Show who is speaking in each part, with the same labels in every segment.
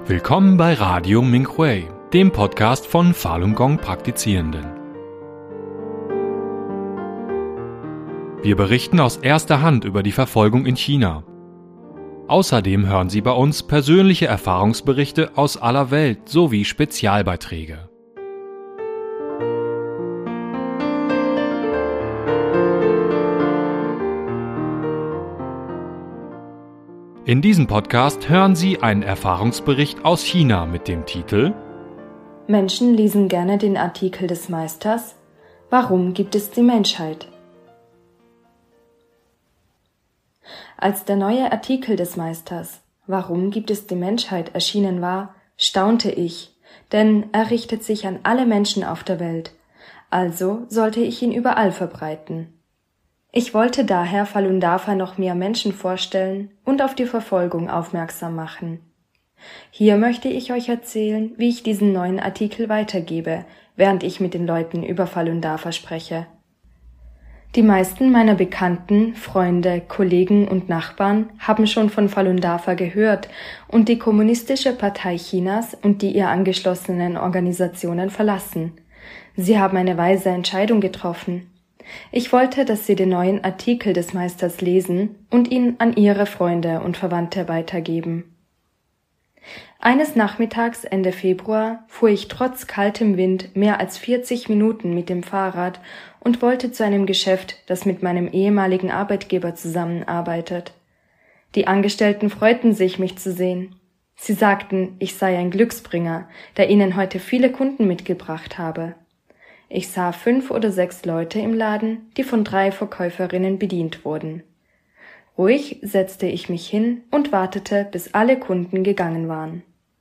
Speaker 1: Willkommen bei Radio Minhui, dem Podcast von Falun Gong Praktizierenden. Wir berichten aus erster Hand über die Verfolgung in China. Außerdem hören Sie bei uns persönliche Erfahrungsberichte aus aller Welt sowie Spezialbeiträge. In diesem Podcast hören Sie einen Erfahrungsbericht aus China mit dem Titel
Speaker 2: Menschen lesen gerne den Artikel des Meisters. Warum gibt es die Menschheit? Als der neue Artikel des Meisters Warum gibt es die Menschheit erschienen war, staunte ich, denn er richtet sich an alle Menschen auf der Welt, also sollte ich ihn überall verbreiten. Ich wollte daher Falun Dafa noch mehr Menschen vorstellen und auf die Verfolgung aufmerksam machen. Hier möchte ich euch erzählen, wie ich diesen neuen Artikel weitergebe, während ich mit den Leuten über Falun Dafa spreche. Die meisten meiner Bekannten, Freunde, Kollegen und Nachbarn haben schon von Falun Dafa gehört und die Kommunistische Partei Chinas und die ihr angeschlossenen Organisationen verlassen. Sie haben eine weise Entscheidung getroffen. Ich wollte, dass Sie den neuen Artikel des Meisters lesen und ihn an Ihre Freunde und Verwandte weitergeben. Eines Nachmittags Ende Februar fuhr ich trotz kaltem Wind mehr als 40 Minuten mit dem Fahrrad und wollte zu einem Geschäft, das mit meinem ehemaligen Arbeitgeber zusammenarbeitet. Die Angestellten freuten sich, mich zu sehen. Sie sagten, ich sei ein Glücksbringer, der ihnen heute viele Kunden mitgebracht habe. Ich sah 5 oder 6 Leute im Laden, die von 3 Verkäuferinnen bedient wurden. Ruhig setzte ich mich hin und wartete, bis alle Kunden gegangen waren.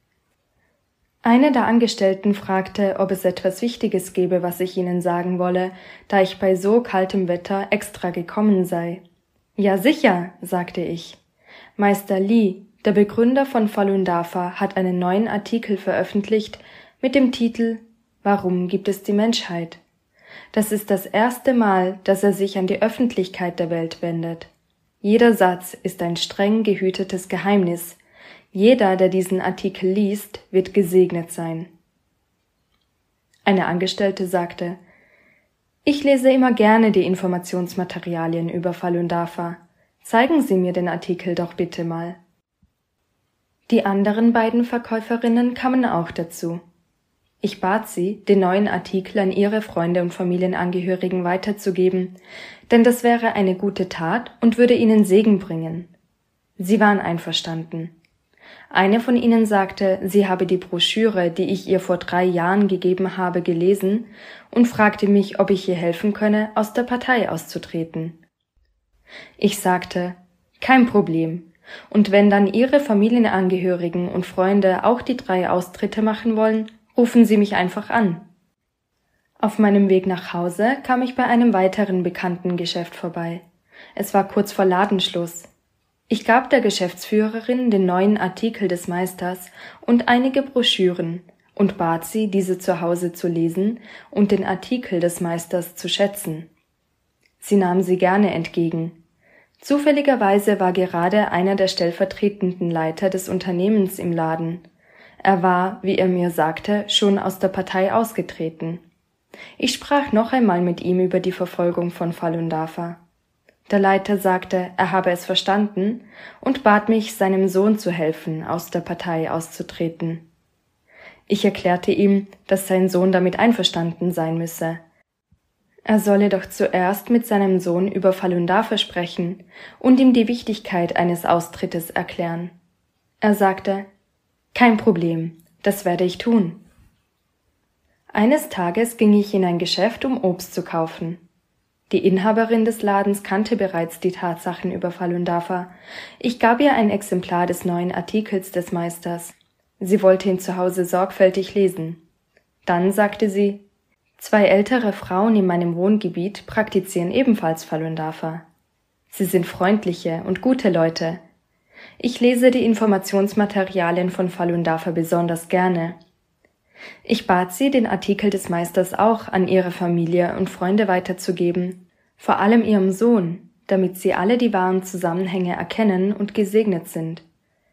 Speaker 2: Eine der Angestellten fragte, ob es etwas Wichtiges gebe, was ich ihnen sagen wolle, da ich bei so kaltem Wetter extra gekommen sei. Ja sicher, sagte ich. Meister Li, der Begründer von Falun Dafa, hat einen neuen Artikel veröffentlicht mit dem Titel Warum gibt es die Menschheit? Das ist das erste Mal, dass er sich an die Öffentlichkeit der Welt wendet. Jeder Satz ist ein streng gehütetes Geheimnis. Jeder, der diesen Artikel liest, wird gesegnet sein. Eine Angestellte sagte, ich lese immer gerne die Informationsmaterialien über Falun Dafa. Zeigen Sie mir den Artikel doch bitte mal. Die anderen beiden Verkäuferinnen kamen auch dazu. Ich bat sie, den neuen Artikel an ihre Freunde und Familienangehörigen weiterzugeben, denn das wäre eine gute Tat und würde ihnen Segen bringen. Sie waren einverstanden. Eine von ihnen sagte, sie habe die Broschüre, die ich ihr vor 3 Jahren gegeben habe, gelesen und fragte mich, ob ich ihr helfen könne, aus der Partei auszutreten. Ich sagte, kein Problem. Und wenn dann ihre Familienangehörigen und Freunde auch die 3 Austritte machen wollen, rufen Sie mich einfach an. Auf meinem Weg nach Hause kam ich bei einem weiteren bekannten Geschäft vorbei. Es war kurz vor Ladenschluss. Ich gab der Geschäftsführerin den neuen Artikel des Meisters und einige Broschüren und bat sie, diese zu Hause zu lesen und den Artikel des Meisters zu schätzen. Sie nahm sie gerne entgegen. Zufälligerweise war gerade einer der stellvertretenden Leiter des Unternehmens im Laden. Er war, wie er mir sagte, schon aus der Partei ausgetreten. Ich sprach noch einmal mit ihm über die Verfolgung von Falun Dafa. Der Leiter sagte, er habe es verstanden und bat mich, seinem Sohn zu helfen, aus der Partei auszutreten. Ich erklärte ihm, dass sein Sohn damit einverstanden sein müsse. Er solle doch zuerst mit seinem Sohn über Falun Dafa sprechen und ihm die Wichtigkeit eines Austrittes erklären. Er sagte, kein Problem, das werde ich tun. Eines Tages ging ich in ein Geschäft, um Obst zu kaufen. Die Inhaberin des Ladens kannte bereits die Tatsachen über Falun Dafa. Ich gab ihr ein Exemplar des neuen Artikels des Meisters. Sie wollte ihn zu Hause sorgfältig lesen. Dann sagte sie, 2 ältere Frauen in meinem Wohngebiet praktizieren ebenfalls Falun Dafa. Sie sind freundliche und gute Leute. Ich lese die Informationsmaterialien von Falun Dafa besonders gerne. Ich bat sie, den Artikel des Meisters auch an ihre Familie und Freunde weiterzugeben, vor allem ihrem Sohn, damit sie alle die wahren Zusammenhänge erkennen und gesegnet sind.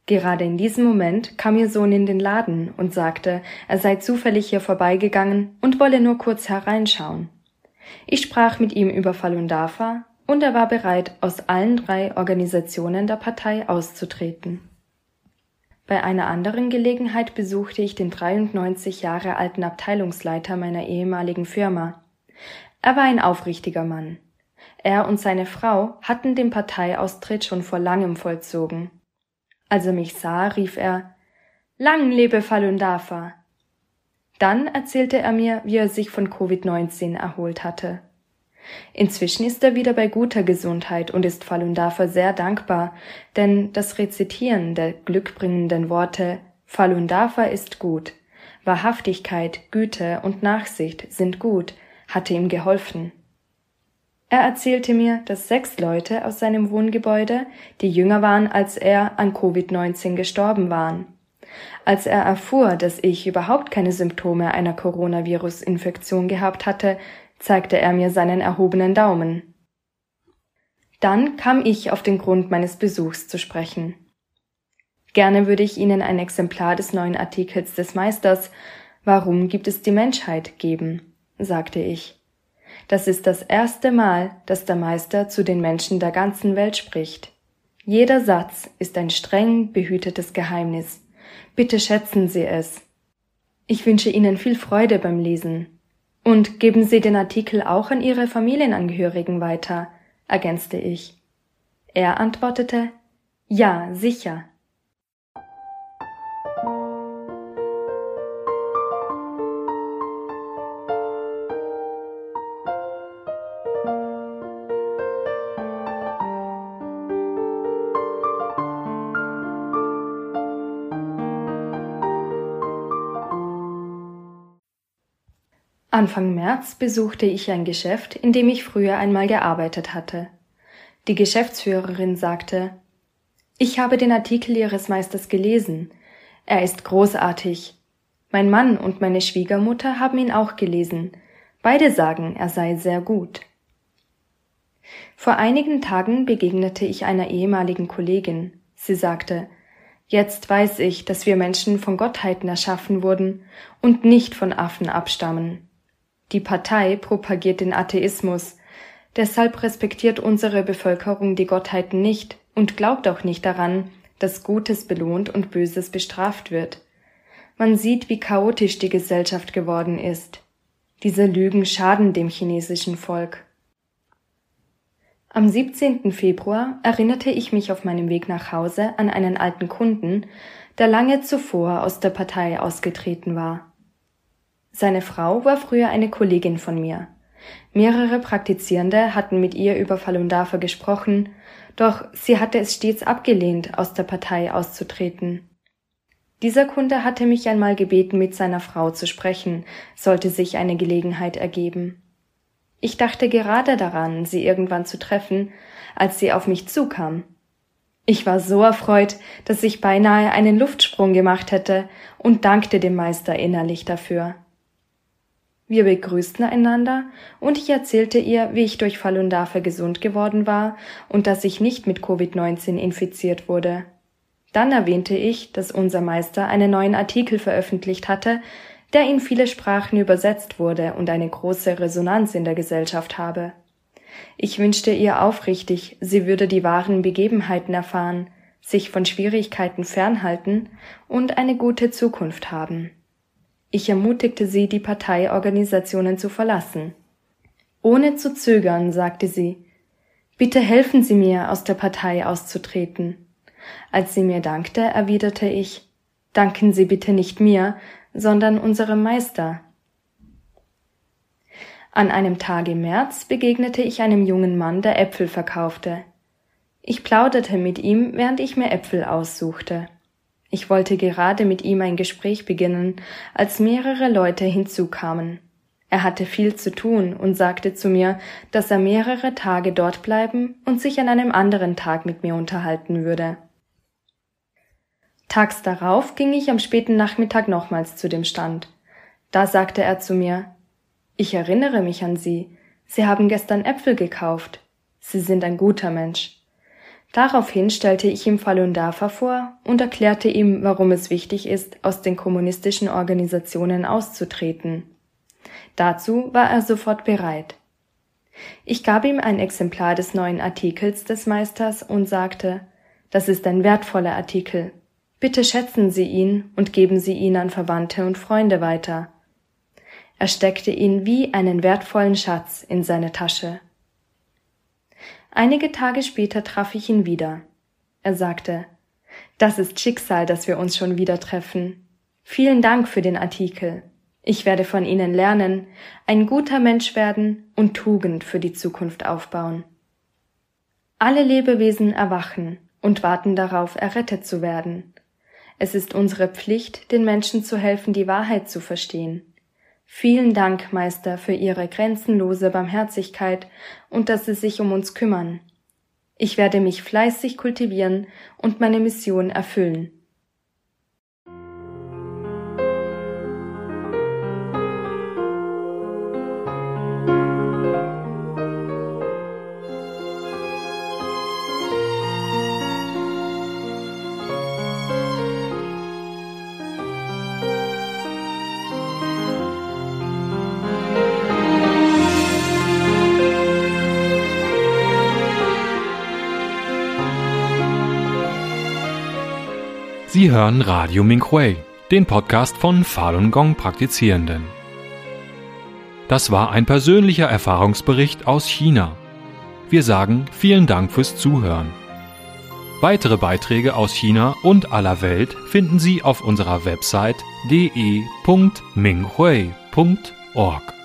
Speaker 2: Gerade in diesem Moment kam ihr Sohn in den Laden und sagte, er sei zufällig hier vorbeigegangen und wolle nur kurz hereinschauen. Ich sprach mit ihm über Falun Dafa und er war bereit, aus allen 3 Organisationen der Partei auszutreten. Bei einer anderen Gelegenheit besuchte ich den 93 Jahre alten Abteilungsleiter meiner ehemaligen Firma. Er war ein aufrichtiger Mann. Er und seine Frau hatten den Parteiaustritt schon vor langem vollzogen. Als er mich sah, rief er, »Lang lebe Falun Dafa!« Dann erzählte er mir, wie er sich von Covid-19 erholt hatte. Inzwischen ist er wieder bei guter Gesundheit und ist Falun Dafa sehr dankbar, denn das Rezitieren der glückbringenden Worte »Falun Dafa ist gut, Wahrhaftigkeit, Güte und Nachsicht sind gut« hatte ihm geholfen. Er erzählte mir, dass 6 Leute aus seinem Wohngebäude, die jünger waren als er, an Covid-19 gestorben waren. Als er erfuhr, dass ich überhaupt keine Symptome einer Coronavirus-Infektion gehabt hatte, zeigte er mir seinen erhobenen Daumen. Dann kam ich auf den Grund meines Besuchs zu sprechen. Gerne würde ich Ihnen ein Exemplar des neuen Artikels des Meisters »Warum gibt es die Menschheit?« geben, sagte ich. Das ist das erste Mal, dass der Meister zu den Menschen der ganzen Welt spricht. Jeder Satz ist ein streng behütetes Geheimnis. Bitte schätzen Sie es. Ich wünsche Ihnen viel Freude beim Lesen. Und geben Sie den Artikel auch an Ihre Familienangehörigen weiter, ergänzte ich. Er antwortete, ja, sicher. Anfang März besuchte ich ein Geschäft, in dem ich früher einmal gearbeitet hatte. Die Geschäftsführerin sagte, »Ich habe den Artikel Ihres Meisters gelesen. Er ist großartig. Mein Mann und meine Schwiegermutter haben ihn auch gelesen. Beide sagen, er sei sehr gut.« Vor einigen Tagen begegnete ich einer ehemaligen Kollegin. Sie sagte, »Jetzt weiß ich, dass wir Menschen von Gottheiten erschaffen wurden und nicht von Affen abstammen. Die Partei propagiert den Atheismus. Deshalb respektiert unsere Bevölkerung die Gottheiten nicht und glaubt auch nicht daran, dass Gutes belohnt und Böses bestraft wird. Man sieht, wie chaotisch die Gesellschaft geworden ist. Diese Lügen schaden dem chinesischen Volk.« Am 17. Februar erinnerte ich mich auf meinem Weg nach Hause an einen alten Kunden, der lange zuvor aus der Partei ausgetreten war. Seine Frau war früher eine Kollegin von mir. Mehrere Praktizierende hatten mit ihr über Falun Dafa gesprochen, doch sie hatte es stets abgelehnt, aus der Partei auszutreten. Dieser Kunde hatte mich einmal gebeten, mit seiner Frau zu sprechen, sollte sich eine Gelegenheit ergeben. Ich dachte gerade daran, sie irgendwann zu treffen, als sie auf mich zukam. Ich war so erfreut, dass ich beinahe einen Luftsprung gemacht hätte und dankte dem Meister innerlich dafür. Wir begrüßten einander und ich erzählte ihr, wie ich durch Falun Dafa gesund geworden war und dass ich nicht mit Covid-19 infiziert wurde. Dann erwähnte ich, dass unser Meister einen neuen Artikel veröffentlicht hatte, der in viele Sprachen übersetzt wurde und eine große Resonanz in der Gesellschaft habe. Ich wünschte ihr aufrichtig, sie würde die wahren Begebenheiten erfahren, sich von Schwierigkeiten fernhalten und eine gute Zukunft haben. Ich ermutigte sie, die Parteiorganisationen zu verlassen. Ohne zu zögern, sagte sie, »Bitte helfen Sie mir, aus der Partei auszutreten.« Als sie mir dankte, erwiderte ich, »Danken Sie bitte nicht mir, sondern unserem Meister.« An einem Tag im März begegnete ich einem jungen Mann, der Äpfel verkaufte. Ich plauderte mit ihm, während ich mir Äpfel aussuchte. Ich wollte gerade mit ihm ein Gespräch beginnen, als mehrere Leute hinzukamen. Er hatte viel zu tun und sagte zu mir, dass er mehrere Tage dort bleiben und sich an einem anderen Tag mit mir unterhalten würde. Tags darauf ging ich am späten Nachmittag nochmals zu dem Stand. Da sagte er zu mir, »Ich erinnere mich an Sie. Sie haben gestern Äpfel gekauft. Sie sind ein guter Mensch.« Daraufhin stellte ich ihm Falun Dafa vor und erklärte ihm, warum es wichtig ist, aus den kommunistischen Organisationen auszutreten. Dazu war er sofort bereit. Ich gab ihm ein Exemplar des neuen Artikels des Meisters und sagte, das ist ein wertvoller Artikel. Bitte schätzen Sie ihn und geben Sie ihn an Verwandte und Freunde weiter. Er steckte ihn wie einen wertvollen Schatz in seine Tasche. Einige Tage später traf ich ihn wieder. Er sagte, das ist Schicksal, dass wir uns schon wieder treffen. Vielen Dank für den Artikel. Ich werde von Ihnen lernen, ein guter Mensch werden und Tugend für die Zukunft aufbauen. Alle Lebewesen erwachen und warten darauf, errettet zu werden. Es ist unsere Pflicht, den Menschen zu helfen, die Wahrheit zu verstehen. Vielen Dank, Meister, für Ihre grenzenlose Barmherzigkeit und dass Sie sich um uns kümmern. Ich werde mich fleißig kultivieren und meine Mission erfüllen.
Speaker 1: Sie hören Radio Minhui, den Podcast von Falun Gong Praktizierenden. Das war ein persönlicher Erfahrungsbericht aus China. Wir sagen vielen Dank fürs Zuhören. Weitere Beiträge aus China und aller Welt finden Sie auf unserer Website de.minghui.org.